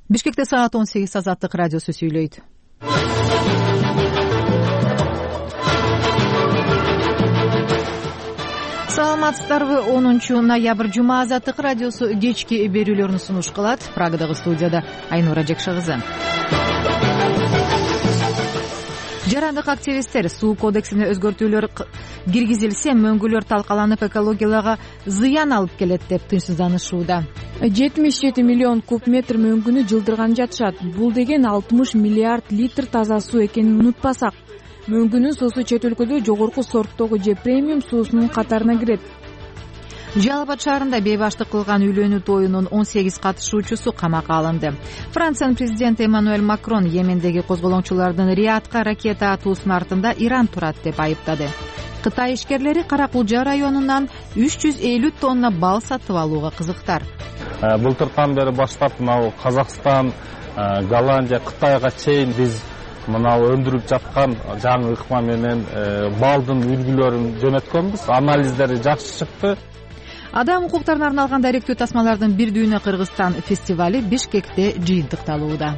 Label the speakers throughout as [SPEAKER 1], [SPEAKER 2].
[SPEAKER 1] Бишкекте саат 18 Азаттык радиосу сүйлөйт. Саламатсыздарбы? 10 ноябрь жума Азаттык радиосу кечки берүүлөрүн сунуш кылат. Прагадагы студияда Айнура Жекши кызы. Жарандык активисттер суу кодексине өзгөртүүлөр киргизилсе, мөңгүлөр талкаланып экологияга зыян алып келет деп тынчсызданышууда.
[SPEAKER 2] 77 миллион куб метр мөңгүнү жылдырган жатышат. Бул деген 60 миллиард литр таза суу экенин унутпасак, мөңгүнүн суусу чет өлкөдө жогорку сорттогу же премиум суусунун катарына кирет.
[SPEAKER 1] Жалал Абад шаарында бейбаштык кылган үйлөнүү тоюнун 18 катышуучусу камакка алынды. Франциянын президенти Эммануэль Макрон Йемендеги козголоңчулардын Риядка ракета атуусунун артында Иран турат деп айыптады. Кытай ишкерлери Кара Кулжа районунан 350 тонна бал сатып алууга кызыктар.
[SPEAKER 3] Былтыртан бери баштап мына Казакстан, Голландия, Кытайга чейин биз мына өндүрүп жаткан жаңы ыкма менен балдын үлгүлөрүн жөнөткөнбүз. Анализдери жакшы чыкты.
[SPEAKER 1] Адам укуктарына арналган даректүү тасмалардын бир дүйнө Кыргызстан фестивали Бишкекте жыйынтыкталууда.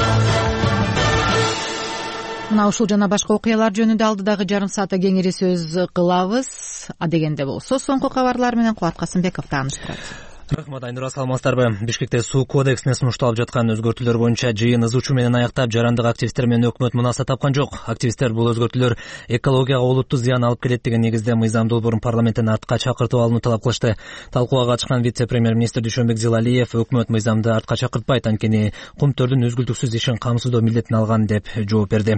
[SPEAKER 1] Мына ушул жана башка окуялар жөнүндө алдыдагы жарым саатта кеңири сөз кылабыз. Адегенде болсо соңку кабарлар менен Кубат Касымбеков тааныштырат.
[SPEAKER 4] Рахмат, Айнура, саламатсыздарбы? Бишкекте суу кодексине сунушталып жаткан өзгөртүүлөр боюнча жыйын ызы чуу менен аяктап, жарандык активисттер менен өкмөт мунаса тапкан жок. Активисттер бул өзгөртүүлөр экологияга олуттуу зыян алып келет деген негизде мыйзам долбоорун парламенттен артка чакыртып алууну талап кылышты. Талкууга катышкан вице-премьер-министр Дүйшөнбек Зилалиев өкмөт мыйзамды артка чакыртпайт, анткени кумтөрдүн үзгүлтүксүз ишин камсыздоо милдетин алган деп жооп берди.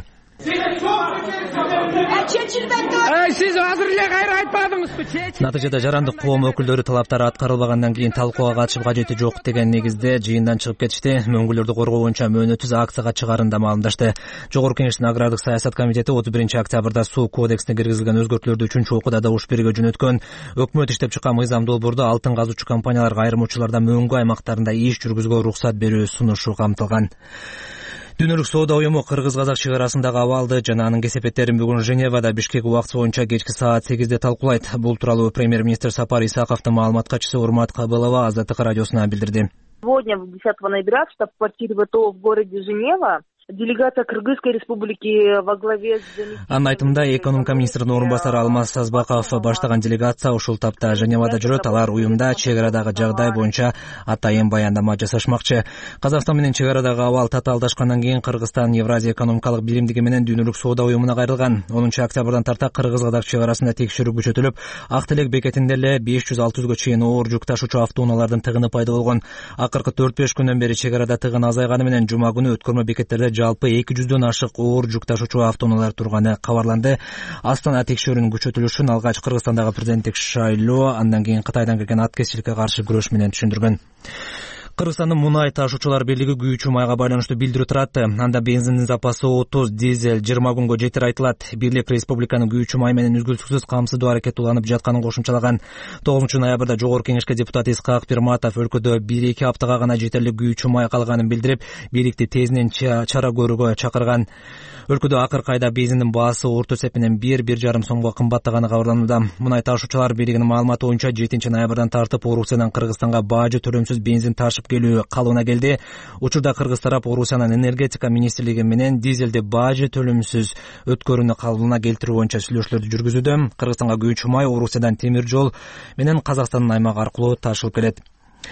[SPEAKER 5] Сиз азыр эле кайра айтпадыңызбы?
[SPEAKER 4] Натыйжада жарандык коом өкүлдөрү талаптары аткарылбагандан кийин талкууга катышып кажети жок деген негизде жыйындан чыгып кетишти. Мөңгүлөрдү коргоо боюнча мөөнөтсүз акцияга чыгарын да маалымдашты. Жогорку Кеңештин агрардык саясат комитети 31 октябрда суу кодексине киргизилген өзгөртүүлөрдү 3 окууда добуш берүүгө жөнөткөн. Өкмөт иштеп чыккан мыйзам долбоордо алтын казуучу компанияларга айрым учурларда мөңгү аймактарында иш жүргүзүүгө уруксат берүү сунушу камтылган. Дүйнөлүк соода уюму Кыргыз-Казак чек арасындагы абалды жана анын кесепеттерин бүгүн Женевада Бишкек убакыты боюнча кечки саат 8де талкуулайт. Бул тууралуу премьер-министр Сапар Исаковдун маалымат катчысы Урмат Кабылова Азаттык радиосуна билдирди.
[SPEAKER 6] Сегодня, 10 ноября, в штаб-квартире ВТО в городе Женева, делегация Кыргызской республики во главе с...
[SPEAKER 4] Анын айтымында экономика министринин орун басары Алмаз Сазбаков баштаган делегация ушул тапта Женевада жүрөт. Алар уюмда чек арадагы жагдай боюнча атайын баяндама жасашмакчы. Казакстан менен чек арадагы абал татаалдашкандан кийин Кыргызстан Евразия экономикалык биримдиги менен дүйнөлүк соода уюмуна кайрылган. 10 октябрдан тарта Кыргыз-Казак чек арасында текшерүү күчөтүлүп, Ак Телек бекетинде эле 500-600гө чейин оор жүк ташуучу автоунаалардын тыгыны пайда болгон. Акыркы 4-5 күндөн бери чек арада тыгын азайганы менен жума күнү өткөрмө бекеттерде жалпы 200дөн ашык оор жүк ташуучу автоунаалар турганы кабарланды. Астана текшерүүнүн күчөтүлүшүн алгач Кыргызстандагы президенттик шайлоо, андан кийин Кытайдан келген аткезчиликке каршы күрөш менен түшүндүргөн. Кыргызстандын мунай ташуучулар бирлиги күйүүчү майга байланыштуу билдирүү таратты. Анда бензиндин запасы 30, дизель 20 күнгө жетер айтылат. Бирлик республиканын күйүүчү май менен үзгүлтүксүз камсыздоо аракет уланып жатканын кошумчалаган. 9 ноябрда Жогорку Кеңешке депутат Исхак Пирматов өлкөдө 1-2 аптага гана жетерлик күйүүчү май калганын билдирип, бийликти тезинен чара көрүүгө чакырган. Өлкөдө акыркы айда бензиндин баасы орто эсеп менен 1-1,5 сомго кымбаттаганы кабарланууда. Мунай ташуучулар бийлигинин маалыматы боюнча 7 ноябрдан тартып Орусиядан Кыргызстанга бажы төлөмсүз бензин ташып келүү калыбына келди. Учурда Кыргыз тарап Орусиянын энергетика министрлиги менен дизелди бажы төлөмсүз өткөрүүнү калыбына келтирүү боюнча сүйлөшүүлөрдү жүргүзүүдө. Кыргызстанга күйүүчү май Орусиядан темир жол менен Казакстандын аймагы аркылуу ташылып келет.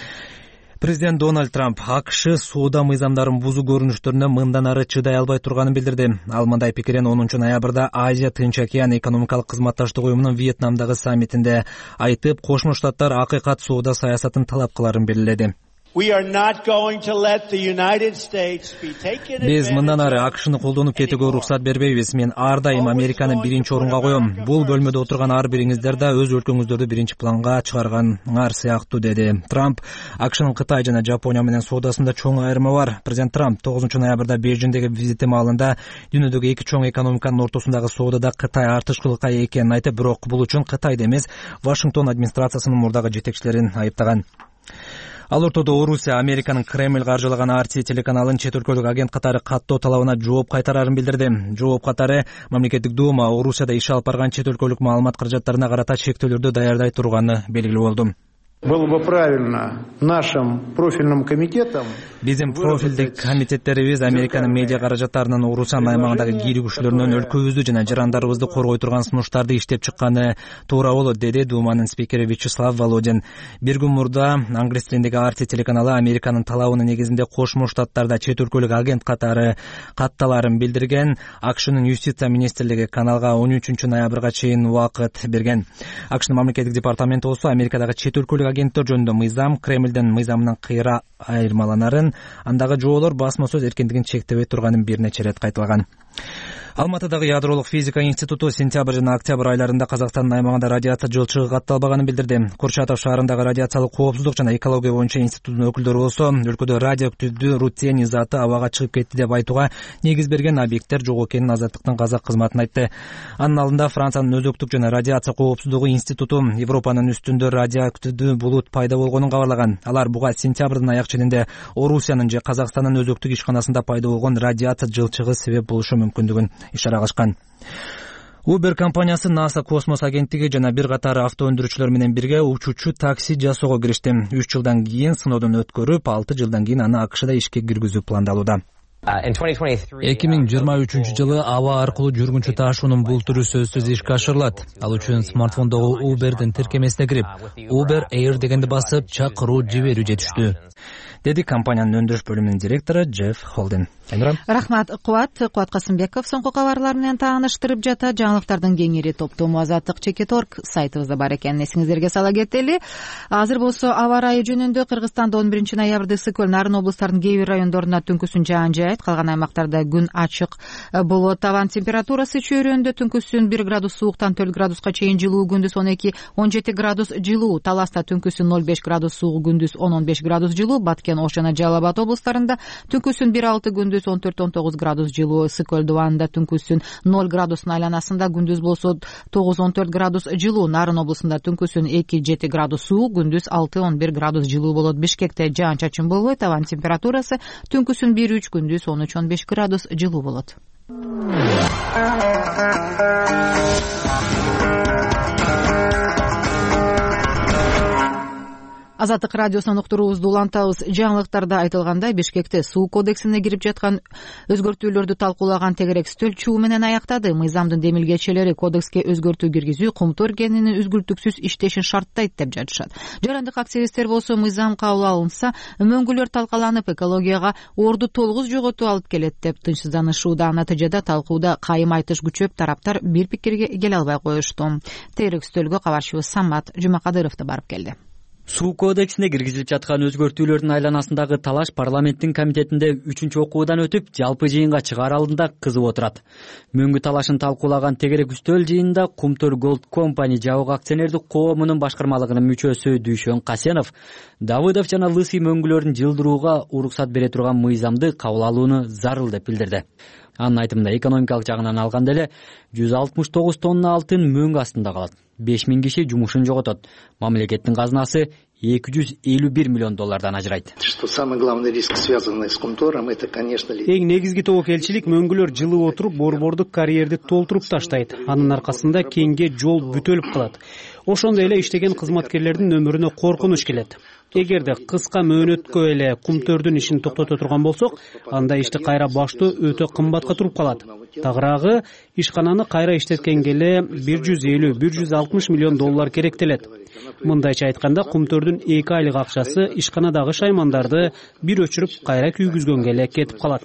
[SPEAKER 4] Президент Дональд Трамп АКШ соода мыйзамдарын бузуу көрүнүштөрүнө мындан ары чыдай албай турганын билдирди. Ал мындай пикирин 10 ноябрда Азия Тынч океан экономикалык кызматташтык уюмунун Вьетнамдагы саммитинде айтып, Кошмо Штаттар акыйкат соода саясатын талап кыларын белгиледи. Биз мындан ары АКШны колдонуп кетүүгө уруксат бербейбиз. Мен ар дайым Американы биринчи орунга коем. Бул бөлмөдө отурган ар бириңиздер да өз өлкөңүздөрдү биринчи планга чыгарганыңар сыяктуу, деди Трамп. АКШнын Кытай жана Жапония менен соодасында чоң айырма бар. Президент Трамп 9 ноябрда Бейжиңдеги визити маалында дүйнөдөгү эки чоң экономиканын ортосундагы соодада Кытай артышкылыкка экенин айтып, бирок бул үчүн Кытайды эмес, Вашингтон администрациясынын мурдагы жетекчилерин айыптаган. Ал ортодо Орусия Американын Кремль каржылаган RT телеканалын чет өлкөлүк агент катары каттоо талабына жооп кайтарарын билдирди. Жооп катары Мамлекеттик дума Орусияда иш алып барган чет өлкөлүк маалымат каражаттарына карата чектөөлөрдү даярдай турганы белгилүү болду.
[SPEAKER 7] Было бы правильно нашим профильным комитетам.
[SPEAKER 4] Биздин профилдик комитеттерибиз Американын медиа каражаттарынын Уруссан аймагындагы кийлик күчлөрүнөн өлкөбүздү жана жарандарыбызды коргой турган сунуштарды иштеп чыкканы туура болот, деди Думанын спикери Вячеслав Володин. Бир күн мурда англис тилиндеги RT телеканалы Американын талабынын негизинде Кошмо Штаттарда чет өлкөлүк агент катары катталарын билдирген. AQShnын юстиция министрлиги каналга 13 ноябрга чейин убакыт берген. AQShnын мамлекеттик департаменти болсо Америкадагы чет өлкөлүк агенттер жөнүндө мыйзам, Кремлдин мыйзамынан кыйра айырмаланарын, андагы жоолор басма сөз эркиндигин чектебей турганын бир нече ирет кайталаган. Алматыдагы ядролук физика институту сентябрь жана октябрь айларында Казакстандын аймагында радиация жылчыгы катталбаганын билдирди. Курчатов шаарындагы радиациялык коопсуздук жана экология боюнча институттун өкүлдөрү болсо өлкөдө радиоактивдүү рутений заты абага чыгып кетти деп айтууга негиз берген объекттер жок экенин Азаттыктын казак кызматына айтты. Анын алдында Франциянын өзөктүк жана радиация коопсуздугу институту Европанын үстүндө радиоактивдүү булут пайда болгонун кабарлаган. Алар буга сентябрдын аяк ченинде Орусиянын же Казакстандын өзөктүк ишканасында пайда болгон радиация жылчыгы себеп болушу мүмкүндүгүн ишара кылышкан. Uber компаниясы NASA космос агенттиги жана бир катар авто өндүрүүчүлөр менен бирге учуучу такси жасоого киришти. 3 жылдан кийин сыноодон өткөрүп, 6 жылдан кийин аны AQShда ишке киргизүү пландалууда. 2023 жылы аба аркылуу жүргүнчү ташуунун бул түрү сөзсүз ишке ашырылат. Ал үчүн смартфондогу Uber'дин тиркемесине кирип, Uber Air дегенди басып, чакыруу жиберүү жетиштүү, деди компаниянын өндүрүш бөлүмүнүн директору Джефф Холден.
[SPEAKER 1] Рахмат, Кубат Касымбеков соңку кабарлар менен тааныштырып жатат. Жаңылыктардын кеңири топтому Азаттык Чекит.org сайтыбызда бар экенин эсиңиздерге сала кетели. Азыр болсо аба ырайы жөнүндө Кыргызстанда 11 ноябрда ысык көл, Нарын облустарынын кээ бир райондорунда түнкүсүн жаан жаайт, калган аймактарда күн ачык болот. Табан температурасы чөйрөндө түнкүсүн 1 градус сууктан 4 градуска чейин жылуу, күндүз 12-17 градус жылуу. Таласта түнкүсүн 0,5 градус суук, күндүз 10-15 градус жылуу. Баткен, Ош жана Жалал Абад облустарында түнкүсүн 1,6, күндүз 14-19 градус жылуу. Ысык көл дубанында түнкүсүн 0 градустун айланасында, күндүз болсо 9-14 градус жылуу. Нарын облусунда түнкүсүн 2-7 градус суук, күндүз 6-11 градус жылуу болот. Бишкекте жаан-чачын болбойт. Табан температурасы түнкүсүн 1-3, күндүз 13-15 градус жылуу болот. Азаттык радиосунан уктуруубузду улантабыз. Жаңылыктарда айтылгандай, Бишкекте суу кодексине кирип жаткан өзгөртүүлөрдү талкуулаган тегерек стөл чуу менен аяктады. Мыйзамдын демилгечелери кодекске өзгөртүү киргизүү Кумтөр кенинин үзгүлтүксүз иштешин шарттайт деп жатышат. Жарандык активисттер болсо мыйзам кабыл алынса, мөңгүлөр талкаланып, экологияга орду толугу жоготуу алып келет деп тынчсызданышууда. Натыйжада талкууда кайым айтыш күчөп, тараптар бир пикирге келе албай коюшту. Тегерек стөлгө кабарчыбыз Самат Жумакадыров да барып келди.
[SPEAKER 8] Суу кодексине киргизилип жаткан өзгөртүүлөрдүн айланасындагы талаш парламенттин комитетинде 3-чү окуудан өтүп, жалпы жыйынга чыгаар алдында кызып отурат. Мөңгү талашын талкуулаган тегерек үстөл жыйынында Кумтөр Gold Company жабык акционердик коомунун башкармалыгынын мүчөсү Дүйшөн Касенов Давыдов жана Лысый мөңгүлөрүн жылдырууга уруксат бере турган мыйзамды кабыл алууну зарыл деп билдирди. Анын айтымында экономикалык жагынан алганда эле 169 тонна алтын мөңгү астында калат. 5000 киши жумушун жоготот. Мамлекеттин казынасы $251 миллион ажырайт.
[SPEAKER 9] Самый главный риск, связанный с Кумтором, это, конечно,
[SPEAKER 10] эң негизги тобокелчилик мөңгүлөр жылып отуруп борбордук карьерди толтуруп таштайт. Анын аркасында кеңге жол бүтөлүп калат. Ошондой эле иштеген кызматкерлердин өмүрүнө коркунуч келет. Эгерде кыска мөөнөткө эле Кумтөрдүн ишин токтото турган болсок, анда ишти кайра баштоо өтө кымбатка туруп калат. Тагыраагы ишкананы кайра иштеткенге эле $150-160 миллион керектелет. Мындайча айтканда, Кумтөрдүн 2 айлык акчасы ишканадагы шаймандарды бир өчүрүп кайра күйгүзгөнгө эле кетип калат.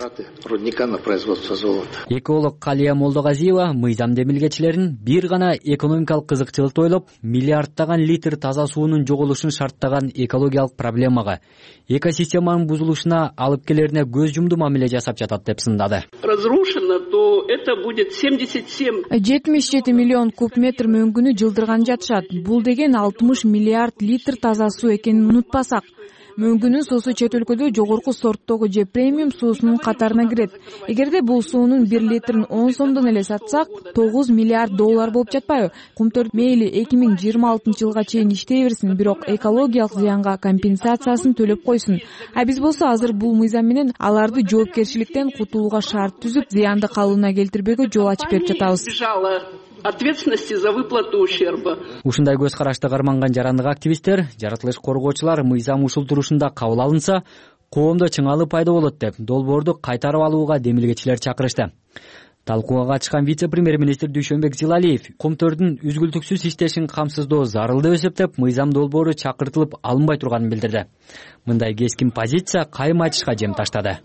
[SPEAKER 8] Эколог Калия Молдогазиева мыйзам демилгечилерин бир гана экономикалык кызыкчылыкты ойлоп, миллиарддаган литр таза суунун жоголушун шарттаган экологиялык проблемага, экосистеманын бузулушуна алып келерине көз жумду мамиле жасап жатат деп сындады.
[SPEAKER 11] Разрушено, то это будет
[SPEAKER 2] 77 миллион куб метр мөңгүнү жылдырган жатышат. Бул деген 60 миллиард литр таза суу экенин унутпасак. Мөңгүнүн суусу чет өлкөдө жогорку сорттогу же премиум суусунун катарына кирет. Эгерде бул суунун 1 литрин 10 сомдон эле сатсак, $9 миллиард болуп жатпайбы? Кумтөр мейли 2026 жылга чейин иштей берсин, бирок экологиялык зыянга компенсациясын төлөп койсун. А биз болсо азыр бул мыйзам менен аларды жоопкерчиликтен кутулууга шарт түзүп, зыянды калыбына келтирбөөгө жол ачып берип жатабыз.
[SPEAKER 11] ответственности за выплату ущерба.
[SPEAKER 8] Ушундай көз карашты карманган жарандык активисттер, жаратылыш коргоочулар мыйзам ушул турушунда кабыл алынса, коомдо чыңалуу пайда болот деп долбоорду кайтарып алууга демилгечилер чакырышты. Талкууга катышкан вице-премьер-министр Дүйшөнбек Зилалиев Комтордун үзгүлтүксүз иштешин камсыздоо зарыл деп эсептеп, мыйзам долбоору чакыртылып алынбай турганын билдирди. Мындай кескин позиция кайым айтышка жем таштады.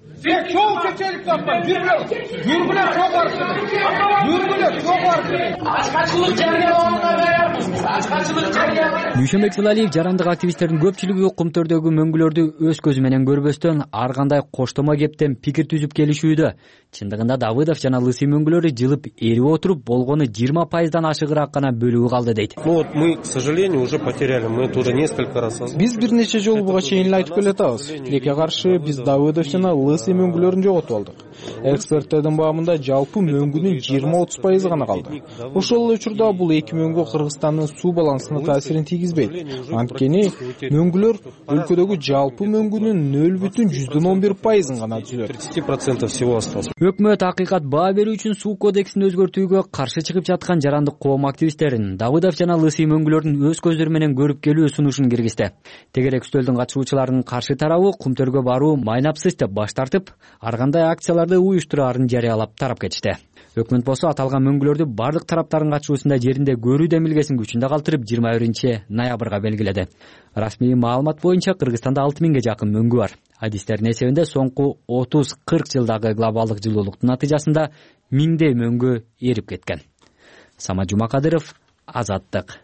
[SPEAKER 8] Дүйшөнбек Зилалиев жарандык активисттердин көпчүлүгү Комтордогу мөңгүлөрдү өз көзү менен көрбөстөн ар кандай коштомо кептен пикир түзүп келишүүдө. Чындыгында Давыдов жана Лысый мөңгүлөрү жылып эрип отуруп, болгону 20%дан ашыгыраак гана бөлүгү калды дейт.
[SPEAKER 12] Мы, к сожалению, уже потеряли. Мы туда несколько раз.
[SPEAKER 13] Биз бир нече жолу буга чейин айтып келатабыз. Тилекке каршы биз Давыдов жана Лысый мөңгүлөрүн жоготуп алдык. Эксперттердин баамында жалпы мөңгүнүн 20-30% гана калды. Ошол эле учурда бул эки мөңгү Кыргызстандын суу балансына таасирин тийгизбейт. Анткени мөңгүлөр өлкөдөгү жалпы мөңгүнүн 0,11% гана түзөт.
[SPEAKER 12] 30% всего осталось.
[SPEAKER 8] Өкмөт акыйкат баа берүү үчүн суу кодексин өзгөртүүгө каршы чыгып жаткан жарандык коом активисттерин Давыдов жана Лысый мөңгүлөрдүн өз көздөрү менен көрүп келүү сунушун киргизди. Тегерек үстөлдүн катышуучуларынын каршы тарабы Кумтөргө баруу майнапсыз деп баш тартып, ар кандай акцияларды уюштураарын жарыялап тарап кетишти. Өкмөт болсо аталган мөңгүлөрдү бардык тараптардын катышуусунда жеринде көрүү демилгесин күчүндө калтырып 21-ноябрга белгиледи. Расмий маалымат боюнча Кыргызстанда 6000ге жакын мөңгү бар. Адистердин эсебинде соңку 30-40 жылдагы глобалдык жылуулуктун натыйжасында миңдей мөңгү эрип кеткен. Самат Жумакадыров, Азаттык.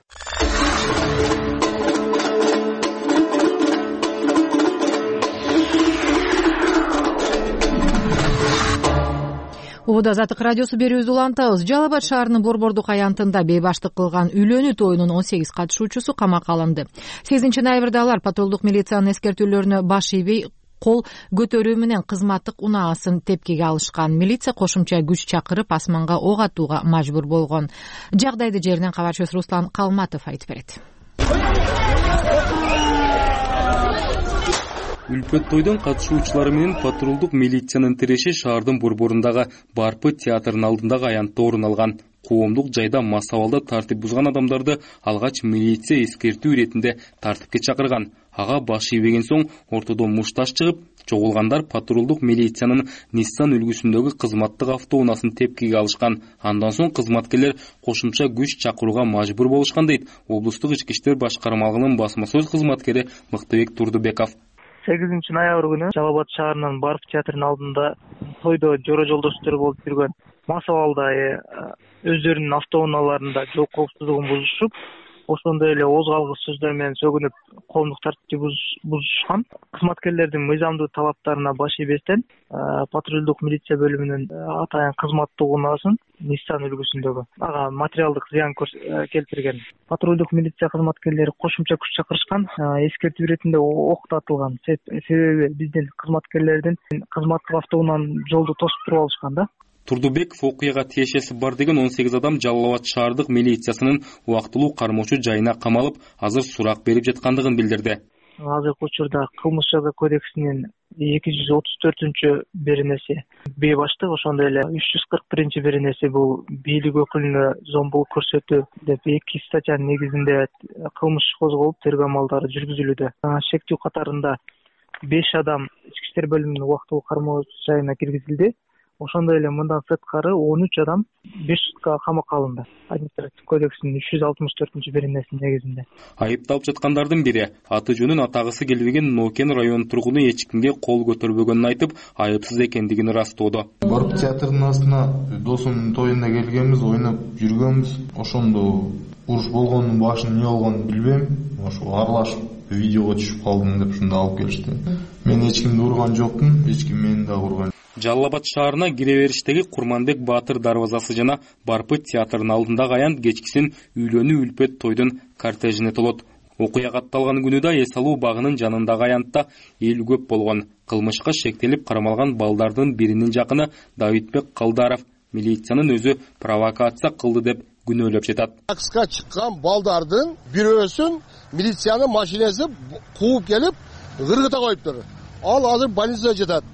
[SPEAKER 1] Убада Азаттык радиосу берүүбүздү улантабыз. Жалал Абад шаарынын Борбордук аянтында бейбаштык кылган үйлөнүү тоюнун 18 катышуучусу камакка алынды. 8-ноябрда алар патрулдук милициянын эскертүүлөрүнө баш ийбей кол көтөрүү менен кызматтык унаасын тепкиге алышкан. Милиция кошумча күч чакырып асманга ок атууга мажбур болгон. Жагдайды жеринен кабарчыбыз Руслан Калматов айтып берет.
[SPEAKER 14] Үлпөт тойдон катышуучулары менен патрулдук милициянын тиреши шаардын борборундагы Барпы театрынын алдындагы аянтта орун алган. Коомдук жайда мас абалда тартип бузган адамдарды алгач милиция эскертүү иретинде тартипке чакырган. Ага баш ийбеген соң ортодон мушташ чыгып, чогулгандар патрулдук милициянын Nissan үлгүсүндөгү кызматтык автоунаасын тепкиге алышкан. Андан соң кызматкерлер кошумча күч чакырууга мажбур болушкан дейт облустук ички иштер башкармалыгынын басма сөз кызматкери Мыктыбек Турдубеков.
[SPEAKER 15] 8-ноябрь күнү Жалал Абад шаарынын Барпы театрынын алдында тойдо жора жолдоштор болуп жүргөн мас абалда өздөрүнүн автоунааларында жол коопсуздугун бузушуп, ошондой эле ооз калгыс сөздөр менен сөгүнүп, коомдук тартипти бузушкан. Кызматкерлердин мыйзамдуу талаптарына баш ийбестен патрулдук милиция бөлүмүнүн атайын кызматтык унаасын Nissan үлгүсүндөгү ага материалдык зыян келтирген. Патрулдук милиция кызматкерлери кошумча күч чакырышкан, эскертүү иретинде ок да атылган. Себеби биздин кызматкерлердин кызматтык автоунааны жолду тосуп туруп алышкан да.
[SPEAKER 14] Турдубеков окуяга тиешеси бар деген 18 адам Жалал Абад шаардык милициясынын убактылуу кармоочу жайына камалып, азыр сурак берип жаткандыгын билдирди.
[SPEAKER 15] Азыркы учурда кылмыш жаза кодексинин 234-беренеси бейбаштык, ошондой эле 341-беренеси бул бийлик өкүлүнө зомбулук көрсөтүү деп 2 статьянын негизинде кылмыш козголуп, тергөө амалдары жүргүзүлүүдө. Шектүү катарында 5 адам ички иштер бөлүмүнүн убактылуу кармоочу жайына киргизилди. Ошондой эле мындан сырткары 13 адам 5 суткага камакка алынды. Административдик кодексинин 364-беренесинин негизинде.
[SPEAKER 14] Айыпталып жаткандардын бири аты жөнүн атагысы келбеген Нокен районунун тургуну эч кимге кол көтөрбөгөнүн айтып, айыпсыз экендигин ырастоодо.
[SPEAKER 16] Барып театрдын астына досумдун тоюнда келгенбиз, ойноп жүргөнбүз. Ошондо уруш болгонун башында эмне болгонун билбейм. Ошо аралашып видеого түшүп калдым деп ушунда алып келишти. Мен эч кимди урган жокмун, эч ким мени да урган.
[SPEAKER 14] Жалал Абад шаарына кире бериштеги Курманбек Баатыр дарбазасы жана Барпы театрынын алдындагы аянт кечкисин үйлөнүү үлпөт тойдун кортежине толот. Окуя катталган күнү да эс алуу багынын жанындагы аянтта эл көп болгон. Кылмышка шектелип кармалган балдардын биринин жакыны Давитбек Калдаров милициянын өзү провокация кылды деп күнөөлөп жатат.
[SPEAKER 17] Такска чыккан балдардын бирөөсүн милициянын машинеси кууп келип, кыргыта коюптур. Ал азыр больницада жатат.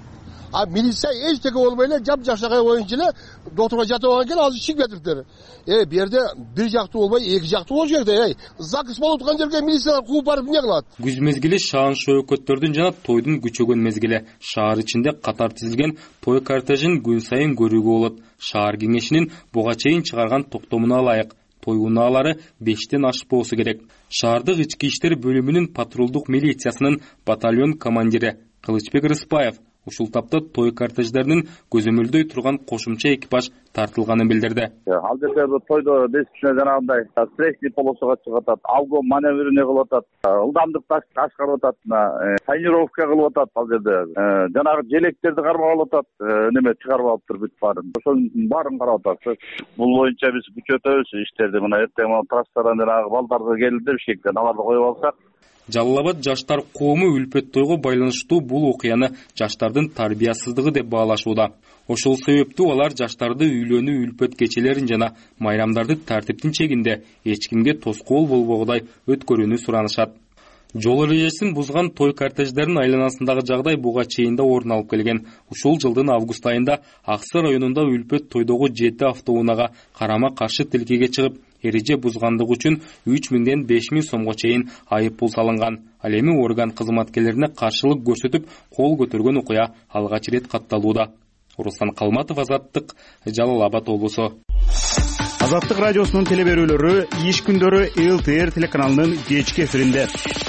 [SPEAKER 17] милиция эчтеке болбой эле жапжашакай боюнча эле доторго жатып алган экен, азыр чыгып кетиптир. Бу жерде бир жактуу болбой, эки жактуу болуш керек да. ЗАГС болуп аткан жерге милициялар кууп барып эмне кылат?
[SPEAKER 14] Күз мезгили шаан шөөгөттөрдүн жана тойдун күчөгөн мезгили. Шаар ичинде катар тизилген той кортежин күн сайын көрүүгө болот. Шаар кеңешинин буга чейин чыгарган токтомуна ылайык той унаалары 5тен ашпоосу керек. Шаардык ички иштер бөлүмүнүн патрулдук милициясынын батальон командири Кылычбек Рыспаев ушул тапта той кортеждеринин көзөмөлдөй турган кошумча экипаж тартылганын билдирди.
[SPEAKER 18] Ал жерде тойдо биз үчүн жанагындай встречный полосага чыгып атат, алгом маневрине кылып атат, ылдамдык ашкарып атат, тренировка кылып атат ал жерде. Жанагы желектерди кармап алып атат, неме чыгарып алыптыр бүт баарын. Ошонун баарын карап атат. Бул боюнча биз күчөтөбүз иштерди. Мына эртең трассадан жанагы балдарды келди бишкектен, аларды коюп алсак.
[SPEAKER 14] Жалал Абад жаштар коому үлпөт тойго байланыштуу бул окуяны жаштардын тарбиясыздыгы деп баалашууда. Ошол себептүү алар жаштарды үйлөнүү үлпөт кечелерин жана майрамдарды тартиптин чегинде эч кимге тоскоол болбогудай өткөрүүнү суранышат. Жол эрежесин бузган той кортеждеринин айланасындагы жагдай буга чейин да орун алып келген. Ушул жылдын август айында Аксы районунда үлпөт тойдогу 7 автоунага карама каршы тилкеге чыгып, эреже бузгандыгы үчүн 3000ден 5000 сомго чейин айып пул салынган. Ал эми орган кызматкерлерине каршылык көрсөтүп, кол көтөргөн окуя алгач рет катталууда. Руслан Калматов, Азаттык, Жалал Абад облусу.
[SPEAKER 19] Азаттык радиосунун телеберүүлөрү иш күндөрү ЛТР телеканалынын кечки эфиринде.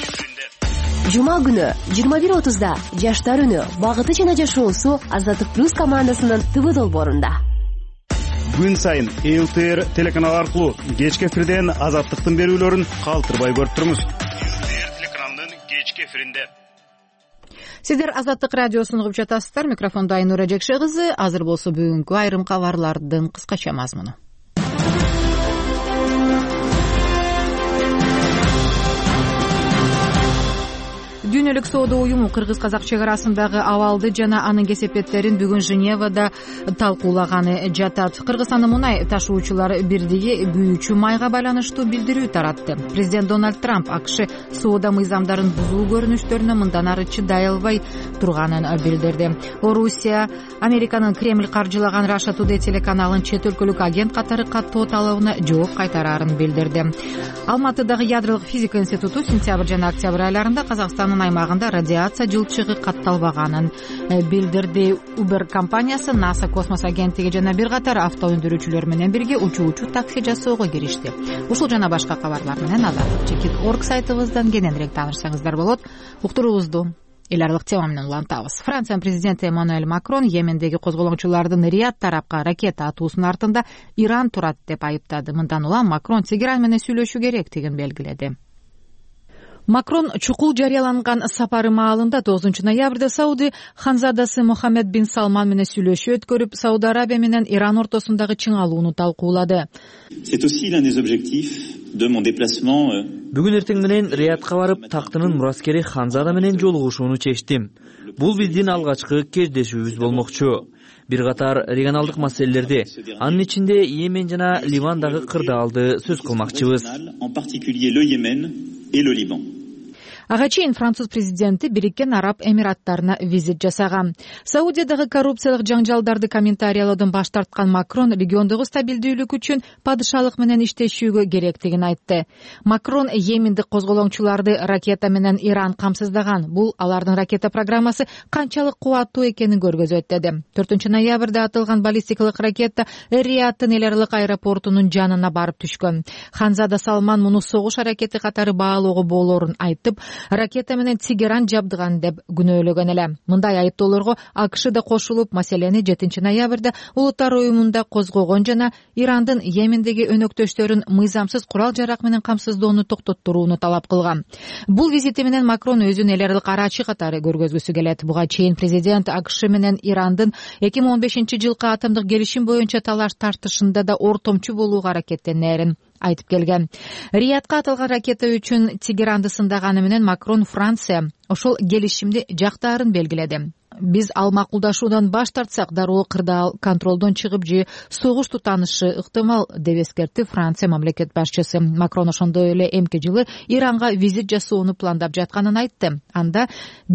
[SPEAKER 20] Жума күнү 21:30да Жаштар үнү багыты жана жашоосу Азаттык плюс командасынын ТВ долбоорунда.
[SPEAKER 19] Күн сайын ЛТР телеканалы аркылуу кечки эфирден Азаттыктын берүүлөрүн калтырбай көрүп турмуз. ЛТР телеканалынын кечки эфиринде.
[SPEAKER 1] Сиздер Азаттык радиосун угуп жатасыздар. Микрофондо Айнура Жекше кызы. Азыр болсо бүгүнкү айрым кабарлардын кыскача мазмуну. Дүйнөлүк соода уюму кыргыз-казак чек арасындагы абалды жана анын кесепеттерин бүгүн Женевада талкуулаганы жатат. Кыргызстандын мунай ташуучулар бирдиги күйүүчү майга байланыштуу билдирүү таратты. Президент Дональд Трамп АКШ соода мыйзамдарын бузуу көрүнүштөрүнө мындан ары чыдай албай турганын билдирди. Орусия Американын Кремль каржылаган Russia Today телеканалын чет өлкөлүк агент катары каттоо талабына жооп кайтарарын билдирди. Алматыдагы ядролук физика институту сентябрь жана октябрь айларында Казакстандын аймагында радиация жылчыгы катталбаганын билдирди. Uber компаниясы NASA космос агенттиги жана бир катар авто өндүрүүчүлөр менен бирге учуучу такси жасоого киришти. Ушул жана башка кабарлар менен Азаттык.org сайтыбыздан кененирээк таанышсаңыздар болот. Уктуруубузду эл аралык тема менен улантабыз. Франциянын президенти Эммануэль Макрон Йемендеги козголоңчулардын Рият тарапка ракета атуусунун артында Иран турат деп айыптады. Мындан улам Макрон Тегеран менен сүйлөшүү керектигин белгиледи. Макрон чукул жарыяланган сапары маалында 9 ноябрда Сауди ханзадасы Мохаммед бин Салман менен сүйлөшүү өткөрүп, Сауд Арабия менен Иран ортосундагы чыңалууну талкуулады.
[SPEAKER 21] Бүгүн эртең менен Риядка барып, тактынын мураскери Ханзада менен жолугушууну чечтим. Бул биздин алгачкы кездешүүбүз болмокчу. Бир катар регионалдык маселелерди, анын ичинде Йемен жана Ливандагы кырдаалды сөз кылмакчыбыз. Ага чейин француз президенти Бириккен Араб Эмираттарына визит жасаган. Саудиядагы коррупциялык жаңжалдарды комментариялоодон баш тарткан Макрон региондогу стабилдүүлүк үчүн падышалык менен иштешүүгө керектигин айтты. Макрон Йемендик козголоңчуларды ракета менен Иран камсыздаган. Бул алардын ракета программасы канчалык кубаттуу экенин көргөзөт деди. 4 ноябрда атылган баллистикалык ракета Риядтын эл аралык аэропортунун жанына барып түшкөн. Ханзада Салман муну согуш аракети катары баалоого болоорун айтып, ракета менен Тегеран жабдыган деп күнөөлөгөн эле. Мындай айыптоолорго АКШ да кошулуп, маселени 7 ноябрда Улуттар уюмунда козгогон жана Ирандын Йемендеги өнөктөштөрүн мыйзамсыз курал жарак менен камсыздоону токтоттурууну талап кылган. Бул визити менен Макрон өзүн эл аралык арачы катары көргөзгүсү келет. Буга чейин президент АКШ менен Ирандын 2015-жылкы атомдук келишим боюнча талаш тартышында да ортомчу болууга аракеттенерин айтып келген. Риядка атылган ракета үчүн Тегеранды сындаганы менен Макрон Франция ошол келишимди жактаарын белгиледи. биз ал макулдашуудан баш тартсак дароо кырдаал контролдон чыгып же согуш тутанышы ыктымал деп эскертти Франция мамлекет башчысы. Макрон ошондой эле эмки жылы Иранга визит жасоону пландап жатканын айтты. Анда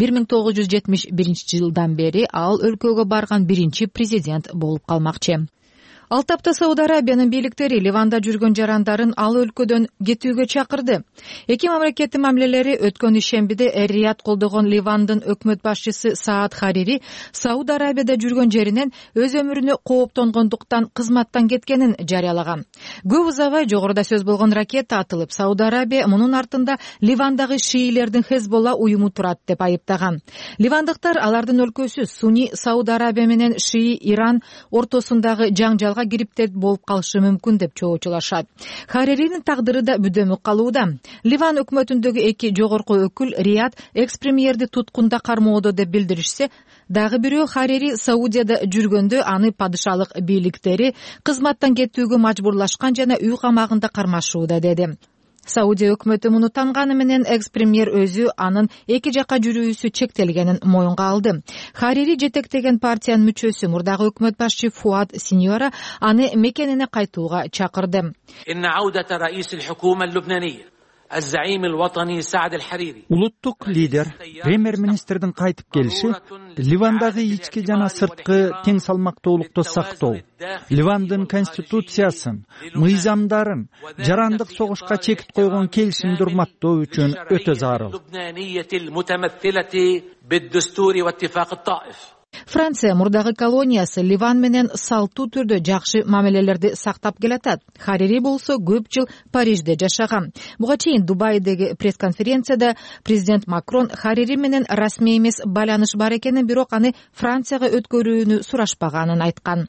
[SPEAKER 21] 1971 бери ал өлкөгө барган биринчи президент болуп калмакчы. Ал тапта Сауд Арабиянын бийликтери Ливанда жүргөн жарандарын ал өлкөдөн кетүүгө чакырды. Эки мамлекеттин мамилелери өткөн ишембиде Эр-Рияд колдогон Ливандын өкмөт башчысы Саад Харири Сауд Арабияда жүргөн жеринен өз өмүрүнө кооптонгондуктан кызматтан кеткенин жарыялаган. Көп узабай жогоруда сөз болгон ракета атылып, Сауд Арабия мунун артында Ливандагы шиилердин Хезболла уюму турат деп айыптаган. Ливандыктар алардын өлкөсү Суни Сауд Арабия менен Шии Иран ортосундагы жаңжалга кириптет болуп калышы мүмкүн деп чоочулашат. Хариринин тагдыры да бүдөмүк калууда. Ливан өкмөтүндөгү эки жогорку өкүл Рият экс-премьерди туткунда кармоодо деп билдиришсе, дагы бирөө Харири Саудияда жүргөндө аны падышалык бийликтери кызматтан кетүүгө мажбурлашкан жана үй камагында кармашууда деди. Саудия өкмөтү муну танганы менен экс-премьер өзү анын эки жака жүрүүсү чектелгенин моюнга алды. Харири жетектеген партиянын мүчөсү мурдагы өкмөт башчы Фуад Синьора аны мекенине кайтууга чакырды.
[SPEAKER 3] Улуттук лидер премьер-министрдин кайтып келиши Ливандагы ички жана сырткы тең салмактуулукту сактоо, Ливандын конституциясын, мыйзамдарын, жарандык согушка чекит койгон келишимди урматтоо үчүн өтө зарыл.
[SPEAKER 21] Франция мурдагы колониясы Ливан менен салтуу түрдө жакшы мамилелерди сактап келатат. Харири болсо көп жыл Парижде жашаган. Буга чейин Дубайдеги пресс-конференцияда президент Макрон Харири менен расмий эмес байланыш бар экенин, бирок аны Францияга өткөрүүнү сурашпаганын айткан.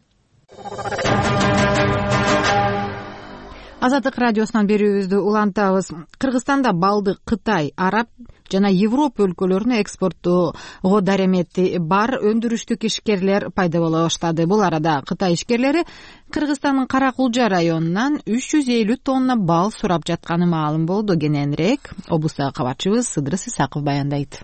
[SPEAKER 21] Азаттык радиосунан берүүбүздү улантабыз. Кыргызстанда балды Кытай, Араб жана Европа өлкөлөрүнө экспорттоого даремети бар өндүрүштүк ишкерлер пайда боло баштады. Бул арада Кытай ишкерлери Кыргызстандын Каракулжа районунан 350 тонна бал сурап жатканы маалым болду. Кененирээк облустагы кабарчыбыз Сыдырыс Исаков баяндайт.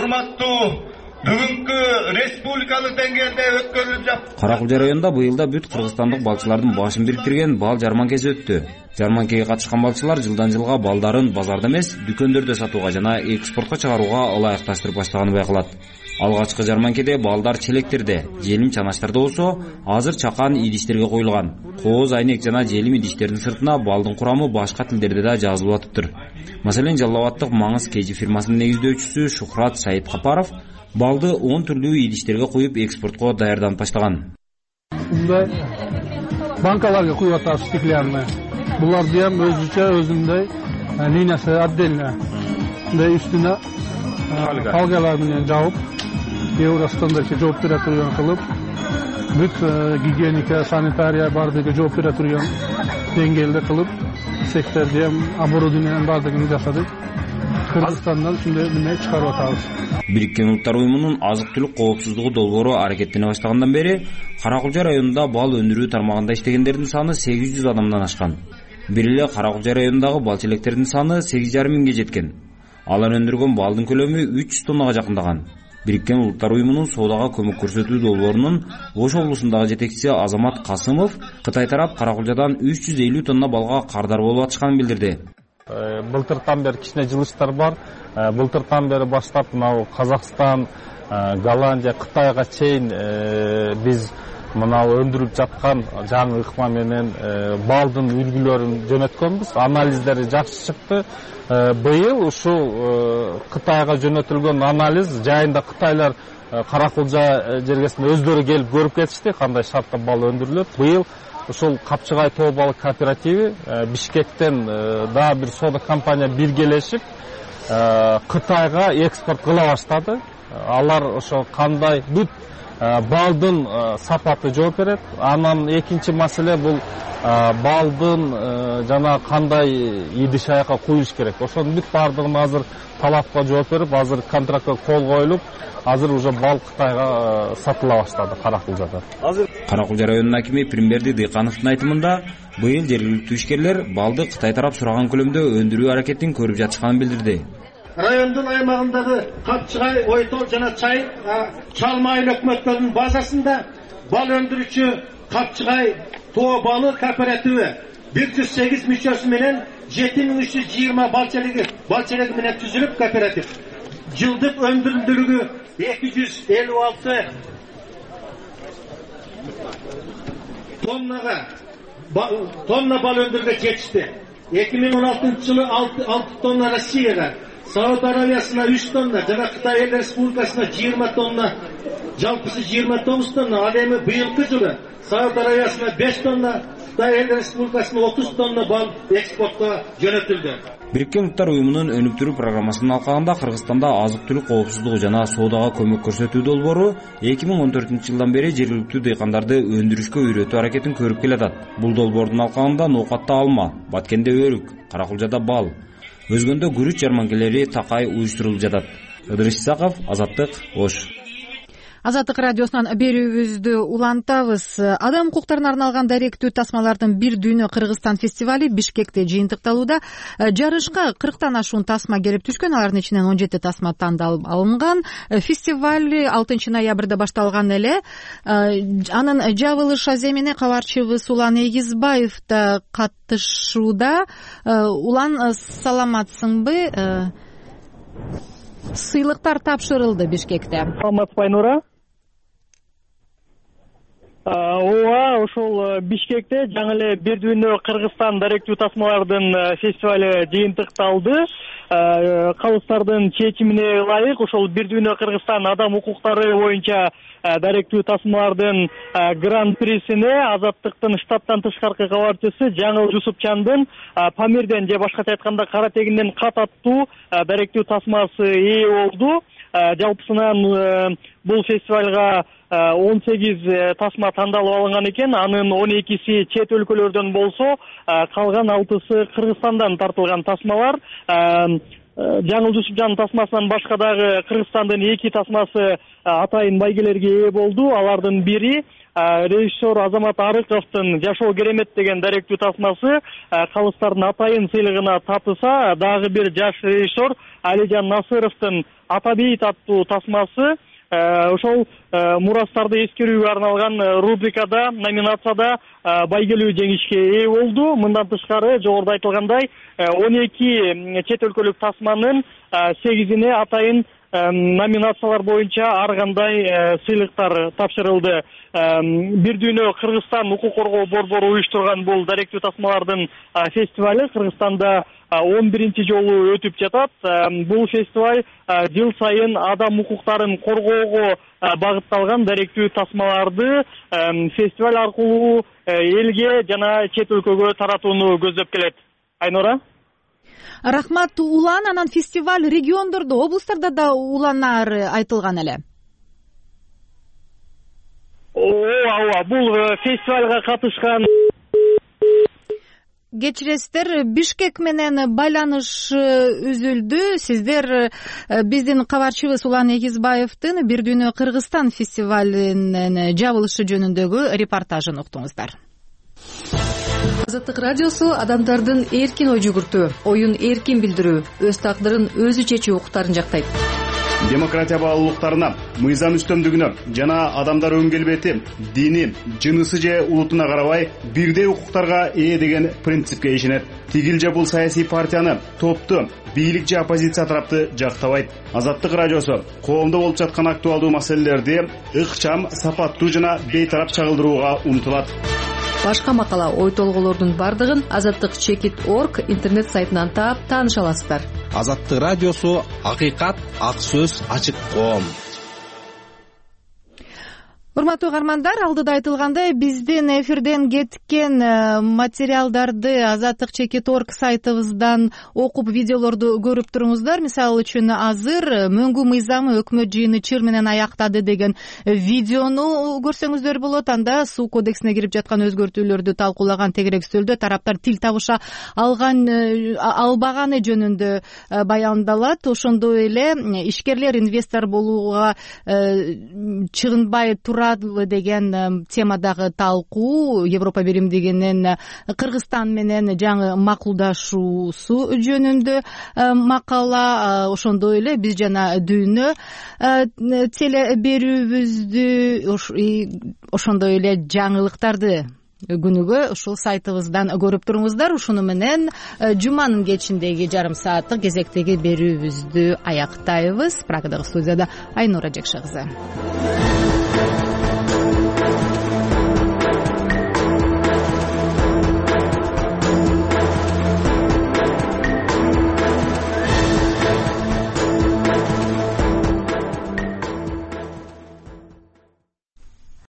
[SPEAKER 22] Бүгүнкү республикалык деңгээлде өткөрүлүп жатат.
[SPEAKER 23] Каракулжа районунда быйылда бүт кыргызстандык балчылардын башын бириктирген бал жарманкеси өттү. Жарманкеге катышкан балчылар жылдан жылга балдарын базарда эмес, дүкөндөрдө сатууга жана экспортко чыгарууга ылайыкташтырып баштаганы байкалат. Алгачкы жарманкеде балдар челектерде, желим чанаштарда болсо, азыр чакан идиштерге коюлган. Кооз, айнек жана желим идиштердин сыртына балдын курамы башка тилдерде да жазылып атыптыр. Маселен, Жалал Абадтык Маңыз KG фирмасынын негиздөөчүсү Шухрат Саидкапаров балды 10 түрлүү идиштерге коюп экспортко даярданып баштаган.
[SPEAKER 24] Мындай банкаларга коюп атабыз, стеклянный. Буларды ham өзүндөй линиясы отдельно. Мындай үстүнө алгалар менен жабып, Евростандартка жооп бере турган кылып, бүт гигиеника, санитария бардыгы жооп бере турган деңгээлде кылып, секторду ham оборудованиянын бардыгын жасадык. Кыргызстандан ушундай неме чыгарып атабыз.
[SPEAKER 23] Бириккен Улуттар уюмунун азык-түлүк коопсуздугу долбоору аракеттене баштагандан бери Каракулжа районунда бал өндүрүү тармагында иштегендердин саны 800 адамдан ашкан. Бир эле Каракулжа районундагы бал челектердин саны 8,5 миңге жеткен. Алар өндүргөн балдын көлөмү 300 тоннага жакындаган. Бириккен Улуттар уюмунун соодага көмөк көрсөтүү долбоорунун Ош облусундагы жетекчиси Азамат Касымов Кытай тарап Каракулжадан 350 тонна балга кардар болуп атышканын билдирди.
[SPEAKER 24] Былтыртан бери кичине жылыштар бар. Былтыртан бери баштап мынау Казакстан, Голландия, Кытайга чейин биз мынау өндүрүп жаткан жаңы ыкма менен балдын үлгүлөрүн жөнөткөнбүз. Анализдери жакшы чыкты. Быйыл ушул Кытайга жөнөтүлгөн анализ жайында Кытайлар Каракулжа жергесине өздөрү келип көрүп кетишти, кандай шартта бал өндүрүлөт. Быйыл ушул Капчыгай тоо балык кооперативи Бишкектен да бир соода компания биргелешип Кытайга экспорт кыла баштады. Алар ошо кандай бүт балдын сапаты жооп берет. Анан экинчи маселе бул балдын жана кандай идиш аякка коюш керек. Ошонун бүт бардыгын азыр талапка жооп берип, азыр контрактка кол коюлуп, азыр уже бал Кытайга сатыла баштады Каракулжада.
[SPEAKER 23] Каракулжа районунун акими Пирмберди Дыйкановдун айтымында, быйыл жергиликтүү ишкерлер балды Кытай тарап сураган көлөмдө өндүрүү аракетин көрүп жатышканын билдирди.
[SPEAKER 22] райондун аймагындагы Капчыгай, Ойтол жана Чалма айыл өкмөттөрүнүн базасында бал өндүрүүчү Капчыгай тоо балы кооперативи 108 мүчөсү менен 7320 балчелеги менен түзүлүп кооператив. Жылдык өндүрүмдүүлүгү 256 тонна бал өндүрүүгө жетишти. 2016 жылы 6 тонна Россияга, Сауд Аравиясына 3 тонна, жана Кытай Эл Республикасына 20 тонна, жалпысы 29 тонна. Ал эми быйылкы жылы Сауд Аравиясына 5 тонна, Кытай Эл Республикасына 30 тонна бал экспортко жөнөтүлдү.
[SPEAKER 23] Бириккен Уттар уюмунун өнүктүрүү программасынын алкагында Кыргызстанда азык-түлүк коопсуздугу жана соодага көмөк көрсөтүү долбоору 2014 жылдан бери жергиликтүү дыйкандарды өндүрүшкө үйрөтүү аракетин көрүп келатат. Бул долбоордун алкагында ноокатта алма, Баткенде өрүк, Каракулжада бал, Өзгөндө күрүч жарманкелери такай уюштурулуп жатат. Ыдырыс Исаков, Азаттык, Ош.
[SPEAKER 21] Азаттык радиосунан берүүбүздү улантабыз. Адам укуктарына арналган даректүү тасмалардын бир дүйнө Кыргызстан фестивали Бишкекте жыйынтыкталууда. Жарышка 40тан ашуун тасма келип түшкөн, алардын ичинен 17 тасма тандалып алынган. Фестиваль 6 ноябрда башталган эле. Анын жабылыш аземине кабарчыбыз Улан Эгизбаев да катышууда. Улан, саламатсыңбы? Сыйлыктар тапшырылды Бишкекте.
[SPEAKER 15] Саламатсызбы, Айнура? Ооба, ошол Бишкекте жаңы эле бир дүйнө Кыргызстан даректүү тасмалардын фестивали жыйынтыкталды. Калыстардын чечимине ылайык ошол бир дүйнө Кыргызстан адам укуктары боюнча даректүү тасмалардын гран-присине Азаттыктын штаттан тышкаркы кабарчысы Жаңыл Жусупчандын Памирден же башкача айтканда Кара Тегинден кат аттуу даректүү тасмасы ээ болду. Жалпысынан бул фестивалга 18 тасма тандалып алынган экен. Анын 12си чет өлкөлөрдөн болсо, калган 6сы Кыргызстандан тартылган тасмалар. Жаңыл Жусупжан тасмасынан башка дагы Кыргызстандын 2 тасмасы атайын байгелерге ээ болду. Алардын бири режиссер Азамат Арыковдун Жашоо керемет деген даректүү тасмасы калыстардын атайын сыйлыгына татыса, дагы бир жаш режиссер Алижан Насыровдун Ата бейит аттуу тасмасы ошол мурастарды эскерүүгө арналган рубрикада, номинацияда байгелүү жеңишке ээ болду. Мындан тышкары жогоруда айтылгандай 12 чет өлкөлүк тасманын 8ине атайын номинациялар боюнча ар кандай сыйлыктар тапшырылды. Бир дүйнө Кыргызстан укук коргоо борбору уюштурган бул даректүү тасмалардын фестивали Кыргызстанда 11-чи жолу өтүп жатат. Бул фестиваль жыл сайын адам укуктарын коргоого багытталган даректүү тасмаларды фестиваль аркылуу элге жана чет өлкөгө таратууну көздөп келет. Айнура?
[SPEAKER 21] Рахмат, Улан. Анан фестиваль региондордо, облустарда да уланаар айтылган эле.
[SPEAKER 15] Ооба, бул фестивалга катышкан
[SPEAKER 21] кечиресиздер, Бишкек менен байланыш үзүлдү. Сиздер биздин кабарчыбыз Улан Эгизбаевдин Бир дүйнө Кыргызстан фестивалинин жабылышы жөнүндөгү репортажын уктуңуздар.
[SPEAKER 20] Азаттык радиосу адамдардын эркин ой жүгүртүү, оюн эркин билдирүү, өз тагдырын өзү чечүү укуктарын жактайт.
[SPEAKER 19] Демократия баалуулуктарына, мыйзам үстөмдүгүнө жана адамдар өң келбети, дини, жынысы же улутуна карабай бирдей укуктарга ээ деген принципке ишенет. Тигил же бул саясий партияны, топту, бийлик же оппозиция тарапты жактабайт. Азаттык радиосу коомдо болуп жаткан актуалдуу маселелерди ыкчам, сапаттуу жана бейтарап чагылдырууга умтулат.
[SPEAKER 20] Башка макала, ой толголордун бардыгын azattik.org интернет сайтынан таап тааныша аласыздар.
[SPEAKER 4] Азаттык радиосу акыйкат, ак сөз, ачык коом.
[SPEAKER 21] Урматтуу угармандар, алдыда айтылгандай, биздин эфирден кеткен материалдарды azattik.org сайтыбыздан окуп, видеолорду көрүп туруңуздар. Мисалы үчүн азыр мөңгү мыйзамы өкмөт жыйыны чыр менен аяктады деген видеону көрсөңүздөр болот. Анда суу кодексине кирип жаткан өзгөртүүлөрдү талкуулаган тегерек үстөлдө тараптар тил табыша албаганы жөнүндө баяндалат. Ошондой эле ишкерлер инвестор болууга чыгынбай тура туралы деген темадагы талкуу Европа биримдигинин Кыргызстан менен жаңы макулдашуусу жөнүндө макала, ошондой эле биз жана дүйнө теле берүүбүздү ошондой эле жаңылыктарды күнүгө ушул сайтыбыздан көрүп туруңуздар. Ушуну менен жуманын кечиндеги жарым сааттык кезектеги берүүбүздү аяктайбыз. Прагадагы студияда Айнура Жекше кызы.